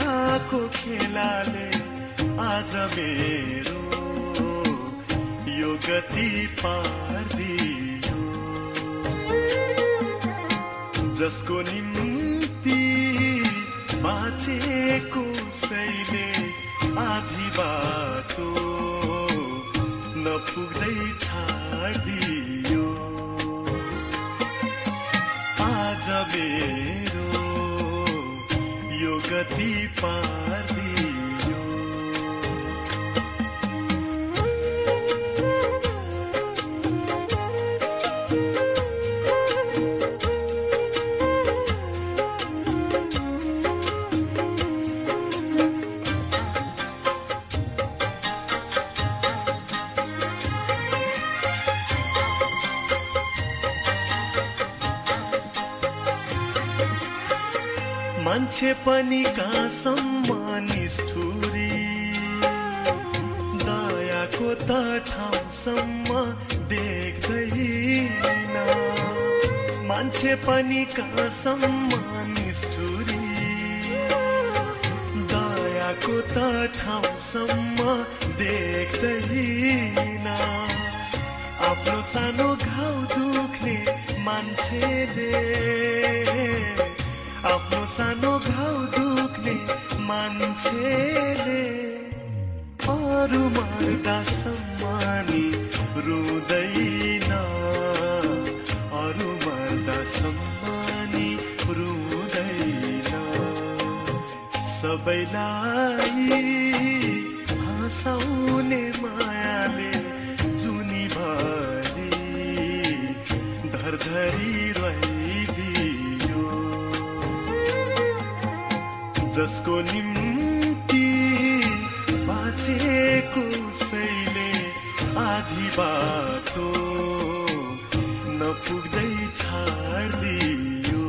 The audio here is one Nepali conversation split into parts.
मायाको खेलाले आज मेरो यो गति पार्दियो। जसको निम्ति बाँचेको सैले आधी बाटो नपुग्दै छाड्दियो। आज मेरो यो गति पार्दियो। मान्छे पनि कहाँसम्म निष्ठुरी, दयाको त ठाउँसम्म देख्दैन। मान्छे पनि कहाँसम्म निष्ठुरी, दयाको त ठाउँसम्म देख्दैन। आफ्नो सानो घाउ दुख्ने मान्छेले, आफ्नो सानो घाउ दुख्ने मान्छेले अरू मर्दासम्म नि रुँदैन, अरू मर्दासम्म नि रुँदैन। सबैलाई हँसाउने मायाले जुनीभरि धरधरी रहिदियो। जसको निम्ति बाँचेको सैले आधी बाटो नपुग्दै छाड्दियो।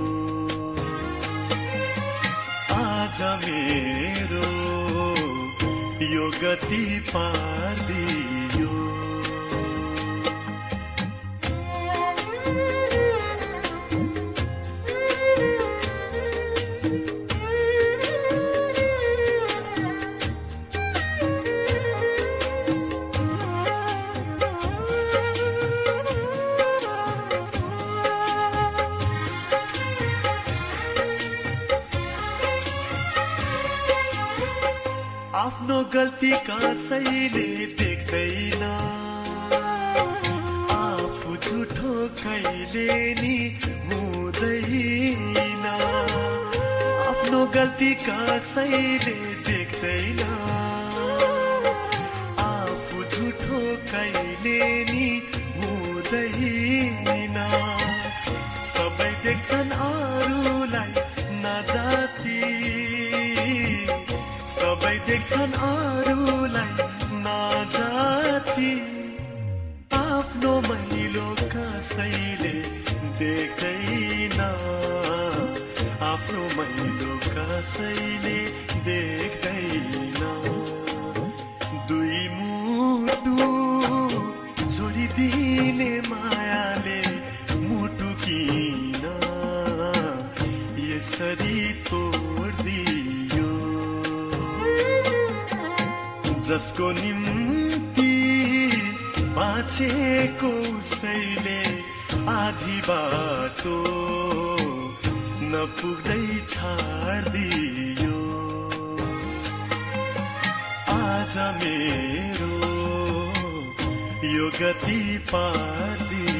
आज मेरो यो गति पार्दियो। आफ्नो गल्ती कसैले देख्दैन, आफू झुठो कहिले नि हुँदैन। आफ्नो गल्ती कसैले देख्दैन, आफू झुठो कहिले नि हुँदैन। सबै देख्छन् अरूलाई नजाति, सबै देख्छन् अरूलाई नजाति। आफ्नो मैलो कसैले देख्दैन, आफ्नो मैलो कसैले देख्दैन। दुई मुटु जोडिदिने मायाले मुटु किन यसरी तोड्दियो। जसको निम्ति बाँचेको उसैले आधी बाटो नपुग्दै छाड्दियो। आज मेरो यो गति पार्दियो।